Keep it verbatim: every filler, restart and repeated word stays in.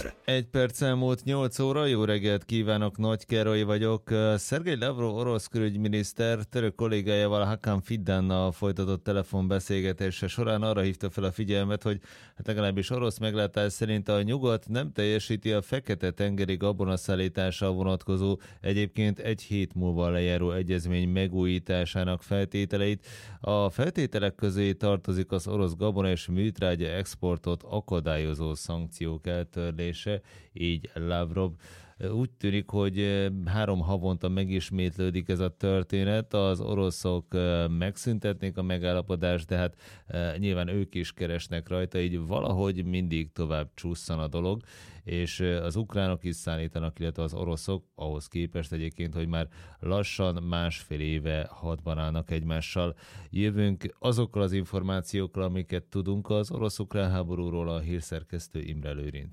Radar. Egy perc elmúlt nyolc óra, jó reggelt kívánok, Nagy Károly vagyok. Szergej Lavrov orosz külügyminiszter török kollégájával, Hakan Fidannal folytatott telefonbeszélgetése során arra hívta fel a figyelmet, hogy hát legalábbis orosz meglátás szerint a nyugat nem teljesíti a Fekete-tengeri gabonaszállításra vonatkozó, egyébként egy hét múlva lejáró egyezmény megújításának feltételeit. A feltételek közé tartozik az orosz gabona és műtrágya exportot akadályozó szankciók eltörlése, így Lavrov. Úgy tűnik, hogy három havonta megismétlődik ez a történet, az oroszok megszüntetnék a megállapodást, de hát nyilván ők is keresnek rajta, így valahogy mindig tovább csúszan a dolog, és az ukránok is szállítanak, illetve az oroszok, ahhoz képest egyébként, hogy már lassan másfél éve hadban állnak egymással. Jövünk azokkal az információkkal, amiket tudunk az orosz-ukrán háborúról, a hírszerkesztő Imre Lőrinc.